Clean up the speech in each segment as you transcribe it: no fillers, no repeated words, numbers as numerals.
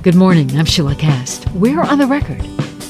Good morning, I'm Sheila Cast. We're on the record.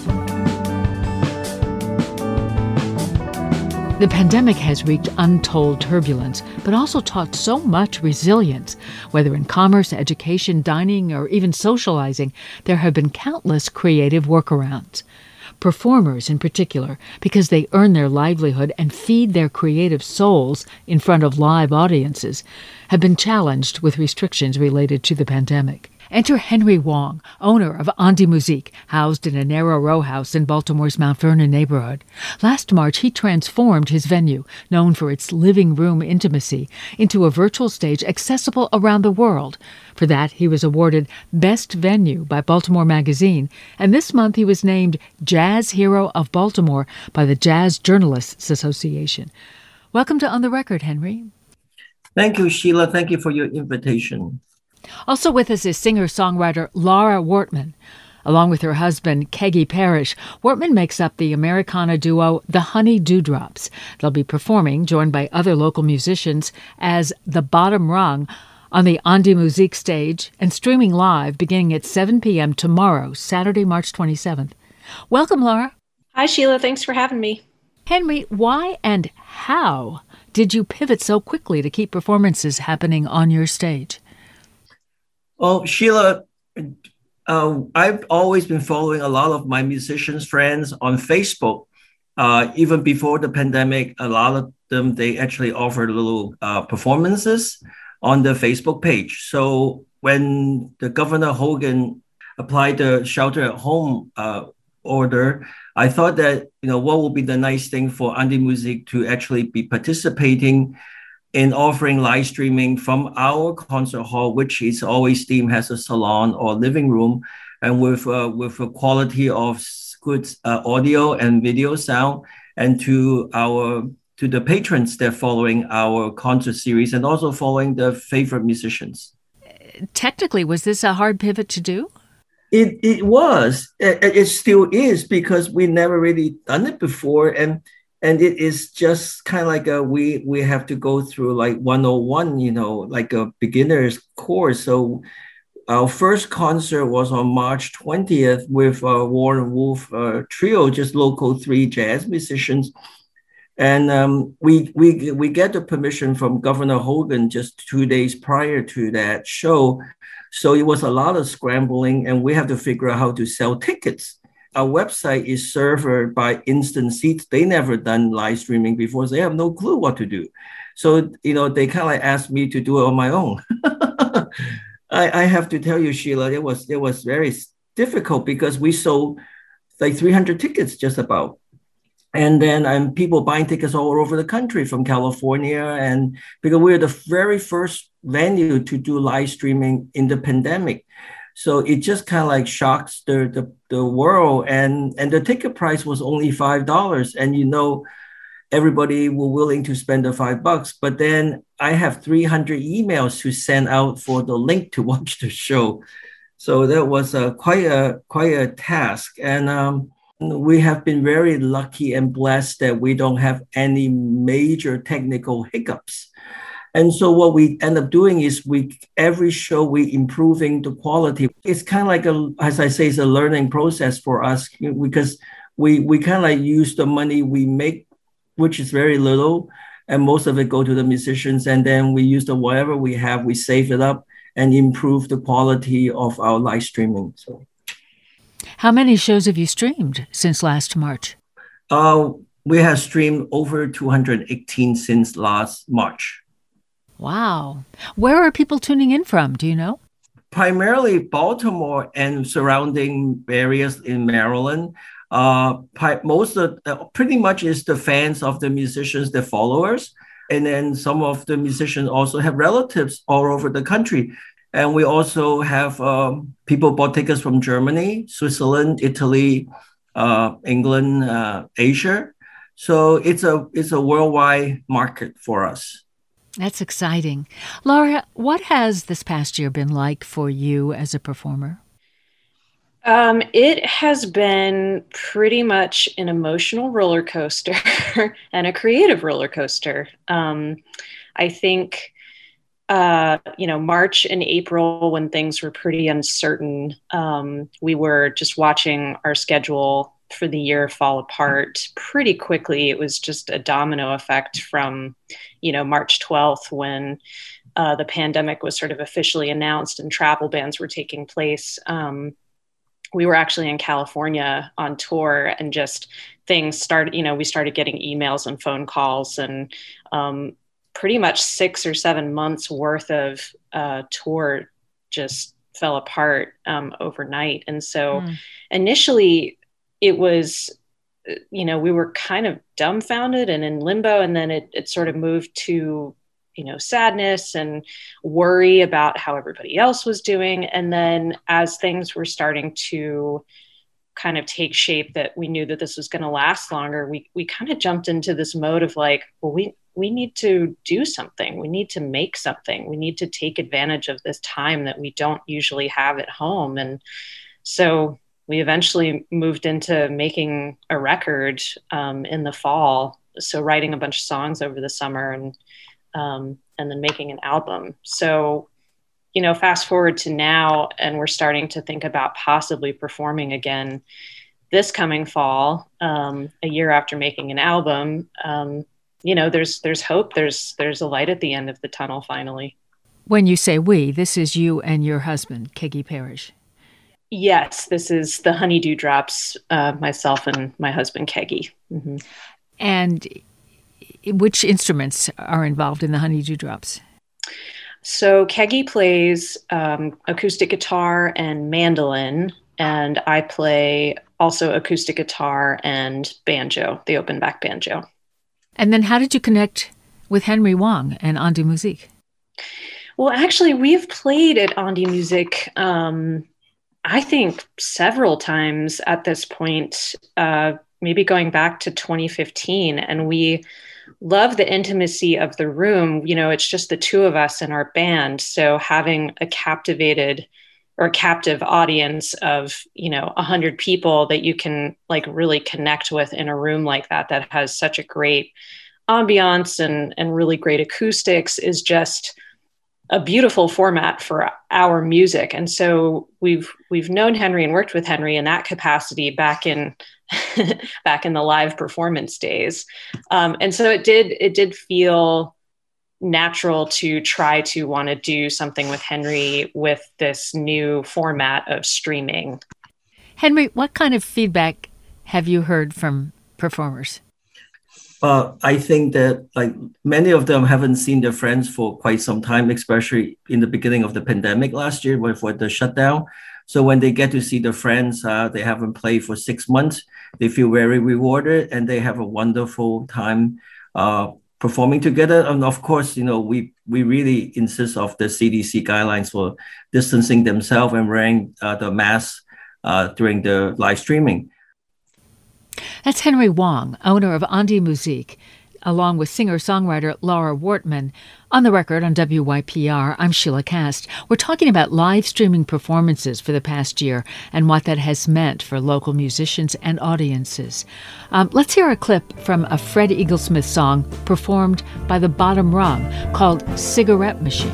The pandemic has wreaked untold turbulence, but also taught so much resilience. Whether in commerce, education, dining, or even socializing, there have been countless creative workarounds. Performers in particular, because they earn their livelihood and feed their creative souls in front of live audiences, have been challenged with restrictions related to the pandemic. Enter Henry Wong, owner of Andi Musique, housed in a narrow row house in Baltimore's Mount Vernon neighborhood. Last March, he transformed his venue, known for its living room intimacy, into a virtual stage accessible around the world. For that, he was awarded Best Venue by Baltimore Magazine, and this month he was named Jazz Hero of Baltimore by the Jazz Journalists Association. Welcome to On the Record, Henry. Thank you, Sheila. Thank you for your invitation. Also with us is singer-songwriter Laura Wortman. Along with her husband, Keggy Parrish, Wortman makes up the Americana duo The Honey Dewdrops. They'll be performing, joined by other local musicians, as The Bottom Rung on the Andi Musique stage and streaming live beginning at 7 p.m. tomorrow, Saturday, March 27th. Welcome, Laura. Hi, Sheila. Thanks for having me. Henry, why and how did you pivot so quickly to keep performances happening on your stage? Well, Sheila, I've always been following a lot of my musicians friends on Facebook. Even before the pandemic, a lot of them, they actually offered little performances on the Facebook page. So when the Governor Hogan applied the shelter at home order, I thought that, what would be the nice thing for Andi Musique to actually be participating in offering live streaming from our concert hall, which is always themed as a salon or living room, and with a quality of good audio and video sound, and to the patrons that are following our concert series and also following the favorite musicians. Technically, was this a hard pivot to do? It was. It still is, because we never really done it before, and it is just kind of like we have to go through like 101, like a beginner's course. So our first concert was on March 20th with Warren Wolf trio, just local 3 jazz musicians. And we get the permission from Governor Hogan just 2 days prior to that show. So it was a lot of scrambling, and we have to figure out how to sell tickets. Our website is served by Instant Seats. They never done live streaming before, so they have no clue what to do. So, they kind of like asked me to do it on my own. I have to tell you, Sheila, it was very difficult because we sold like 300 tickets just about. And then people buying tickets all over the country from California. And because we're the very first venue to do live streaming in the pandemic. So it just kind of like shocks the world. And the ticket price was only $5. And, everybody were willing to spend the $5. But then I have 300 emails to send out for the link to watch the show. So that was quite a task. And we have been very lucky and blessed that we don't have any major technical hiccups. And so what we end up doing is every show we improving the quality. It's kind of like as I say, it's a learning process for us, because we kind of like use the money we make, which is very little, and most of it go to the musicians. And then we use whatever we have, we save it up and improve the quality of our live streaming. So, how many shows have you streamed since last March? We have streamed over 218 since last March. Wow. Where are people tuning in from? Do you know? Primarily Baltimore and surrounding areas in Maryland. Pretty much is the fans of the musicians, the followers. And then some of the musicians also have relatives all over the country. And we also have people bought tickets from Germany, Switzerland, Italy, England, Asia. So it's a worldwide market for us. That's exciting. Laura, what has this past year been like for you as a performer? It has been pretty much an emotional roller coaster and a creative roller coaster. I think March and April, when things were pretty uncertain, we were just watching our schedule for the year fall apart pretty quickly. It was just a domino effect from, March 12th, when the pandemic was sort of officially announced and travel bans were taking place. We were actually in California on tour, and just things started, we started getting emails and phone calls, and pretty much 6 or 7 months worth of tour just fell apart overnight. And so initially it was, we were kind of dumbfounded and in limbo, and then it sort of moved to, sadness and worry about how everybody else was doing. And then as things were starting to kind of take shape, that we knew that this was going to last longer, we kind of jumped into this mode of like, well, we need to do something. We need to make something. We need to take advantage of this time that we don't usually have at home. And so we eventually moved into making a record in the fall. So writing a bunch of songs over the summer, and then making an album. So, fast forward to now, and we're starting to think about possibly performing again this coming fall, a year after making an album. There's hope. There's a light at the end of the tunnel finally. When you say we, this is you and your husband, Keggy Parrish. Yes, this is the Honey Dewdrops, myself and my husband, Keggy. Mm-hmm. And which instruments are involved in the Honey Dewdrops? So Keggy plays acoustic guitar and mandolin, and I play also acoustic guitar and banjo, the open back banjo. And then how did you connect with Henry Wong and On Die Musik? Well, actually, we've played at On Die Musik, I think several times at this point, maybe going back to 2015, and we love the intimacy of the room. It's just the two of us in our band. So having a captive audience of, 100 people that you can like really connect with in a room like that has such a great ambiance and really great acoustics is just a beautiful format for our music. And so we've known Henry and worked with Henry in that capacity back in the live performance days. And so it did feel natural to try to want to do something with Henry with this new format of streaming. Henry, what kind of feedback have you heard from performers? I think that like many of them haven't seen their friends for quite some time, especially in the beginning of the pandemic last year with the shutdown. So when they get to see their friends, they haven't played for 6 months, they feel very rewarded and they have a wonderful time performing together. And of course, we really insist of the CDC guidelines for distancing themselves and wearing the mask during the live streaming. That's Henry Wong, owner of On Die Musik, along with singer-songwriter Laura Wortman. On the record on WYPR, I'm Sheila Kast. We're talking about live streaming performances for the past year and what that has meant for local musicians and audiences. Let's hear a clip from a Fred Eaglesmith song performed by The Bottom Rung called Cigarette Machine.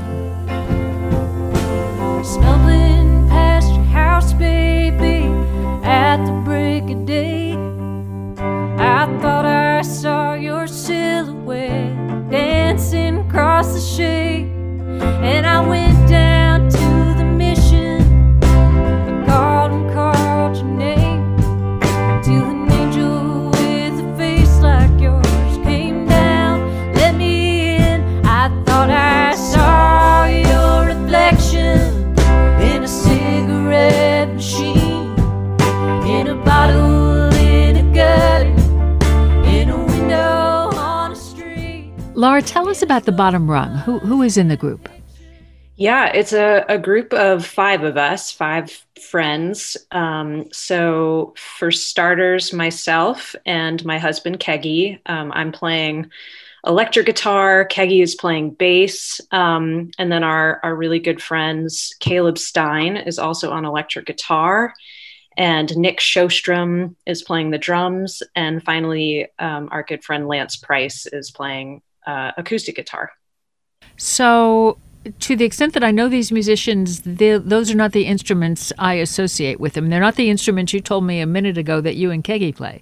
Stumbling past your house, baby, at the break of day. I thought I saw your silhouette dancing across the shade, and I went down to the mission. I called your name, till an angel with a face like yours came down, let me in. I thought I saw your reflection in a cigarette machine, in a bottle, in a gutter, in a window on a street. Laura, tell us about The Bottom Rung. Who is in the group? Yeah, it's a group of 5 of us, 5 friends. So for starters, myself and my husband, Keggy. I'm playing electric guitar. Keggy is playing bass. And then our really good friends, Caleb Stein is also on electric guitar. And Nick Sjostrom is playing the drums. And finally, our good friend Lance Price is playing acoustic guitar. So to the extent that I know these musicians, those are not the instruments I associate with them. They're not the instruments you told me a minute ago that you and Kegi play.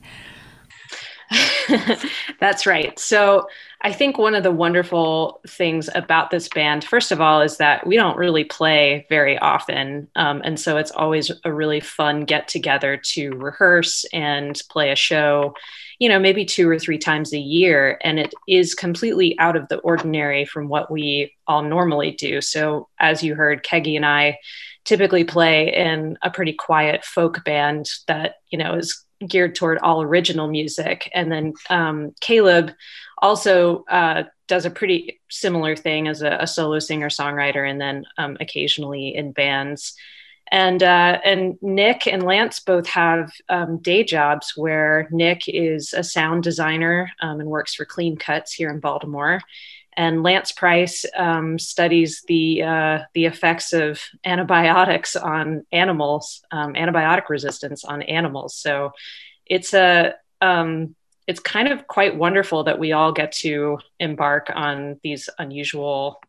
That's right. So I think one of the wonderful things about this band, first of all, is that we don't really play very often. And so it's always a really fun get together to rehearse and play a show, maybe 2 or 3 times a year. And it is completely out of the ordinary from what we all normally do. So as you heard, Kegi and I typically play in a pretty quiet folk band that, is geared toward all original music. And then Caleb also does a pretty similar thing as a solo singer-songwriter, and then occasionally in bands. And Nick and Lance both have day jobs where Nick is a sound designer and works for Clean Cuts here in Baltimore. And Lance Price studies the effects of antibiotics on animals, antibiotic resistance on animals. So it's kind of quite wonderful that we all get to embark on these unusual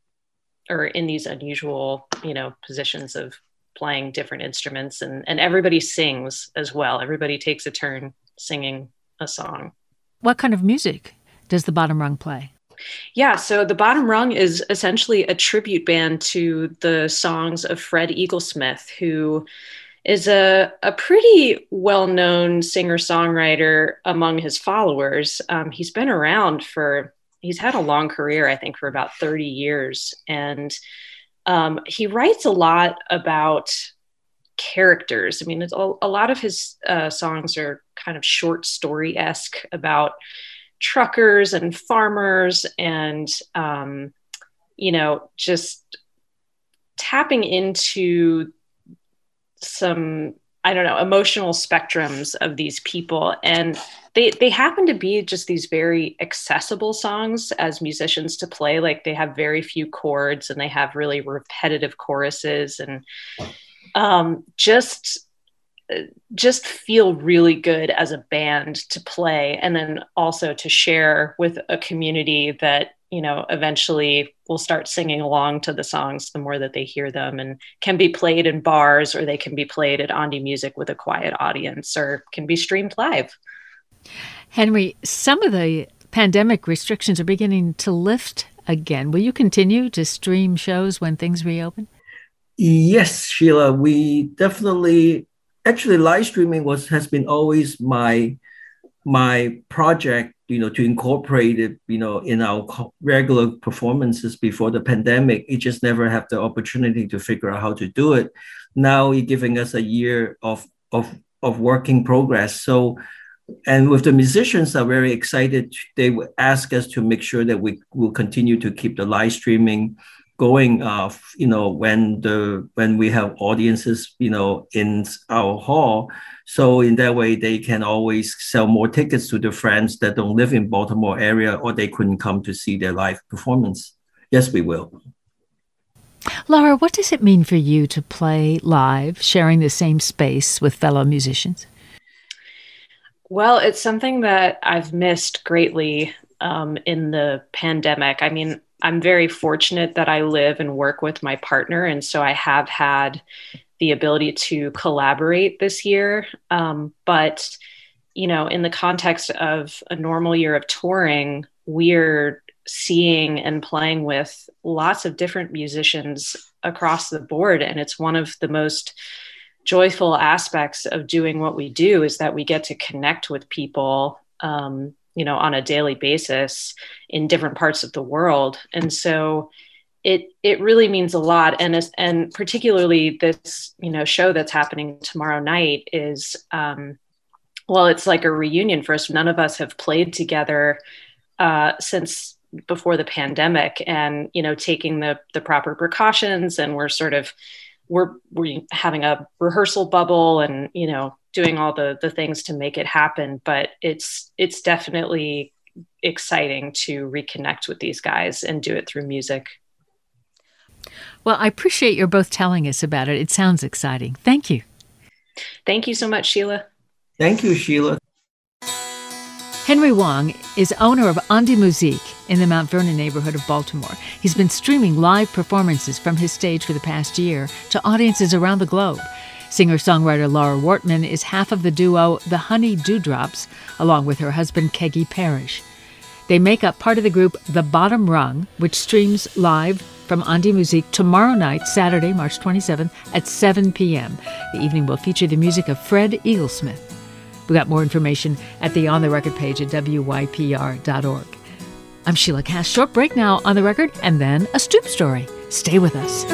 positions of playing different instruments, and everybody sings as well. Everybody takes a turn singing a song. What kind of music does the Bottom Rung play? Yeah, so the Bottom Rung is essentially a tribute band to the songs of Fred Eaglesmith, who is a pretty well-known singer-songwriter among his followers. He's been around he's had a long career, I think, for about 30 years. And he writes a lot about characters. I mean, a lot of his songs are kind of short story-esque about truckers and farmers and, just tapping into some, emotional spectrums of these people. And they happen to be just these very accessible songs as musicians to play. Like, they have very few chords and they have really repetitive choruses, and just feel really good as a band to play, and then also to share with a community that, eventually will start singing along to the songs the more that they hear them, and can be played in bars, or they can be played at Ondi Music with a quiet audience, or can be streamed live. Henry, some of the pandemic restrictions are beginning to lift again. Will you continue to stream shows when things reopen? Yes, Sheila, we definitely. Actually, live streaming has been always my project, to incorporate it, in our regular performances before the pandemic. It just never had the opportunity to figure out how to do it. Now it's giving us a year of working progress. So, and with the musicians are very excited, they would ask us to make sure that we will continue to keep the live streaming going, when we have audiences, in our hall. So in that way, they can always sell more tickets to the friends that don't live in Baltimore area, or they couldn't come to see their live performance. Yes, we will. Laura, what does it mean for you to play live, sharing the same space with fellow musicians? Well, it's something that I've missed greatly in the pandemic. I mean, I'm very fortunate that I live and work with my partner, and so I have had the ability to collaborate this year. But, in the context of a normal year of touring, we're seeing and playing with lots of different musicians across the board. And it's one of the most joyful aspects of doing what we do, is that we get to connect with people, on a daily basis in different parts of the world. And so it really means a lot. And particularly this, show that's happening tomorrow night is, it's like a reunion for us. None of us have played together since before the pandemic, and, taking the proper precautions. And we're having a rehearsal bubble and, doing all the things to make it happen. But it's definitely exciting to reconnect with these guys and do it through music. Well, I appreciate you're both telling us about it. It sounds exciting. Thank you. Thank you so much, Sheila. Thank you, Sheila. Henry Wong is owner of Andi Musique in the Mount Vernon neighborhood of Baltimore. He's been streaming live performances from his stage for the past year to audiences around the globe. Singer-songwriter Laura Wortman is half of the duo The Honey Dewdrops, along with her husband Keggy Parrish. They make up part of the group The Bottom Rung, which streams live from Andi Musique tomorrow night, Saturday, March 27th at 7 p.m. The evening will feature the music of Fred Eaglesmith. We got more information at the On the Record page at wypr.org. I'm Sheila Cass. Short break now on the record, and then a Stoop story. Stay with us.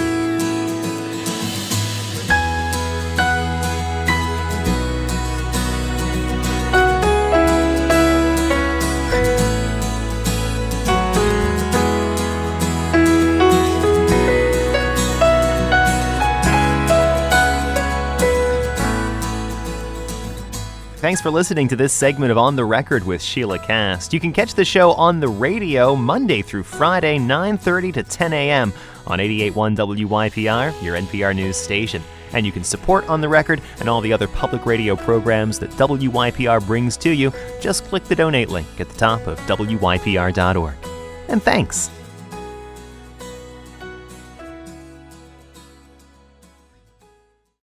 Thanks for listening to this segment of On the Record with Sheila Cass. You can catch the show on the radio Monday through Friday, 9:30 to 10 a.m. on 88.1 WYPR, your NPR news station. And you can support On the Record and all the other public radio programs that WYPR brings to you. Just click the donate link at the top of WYPR.org. And thanks.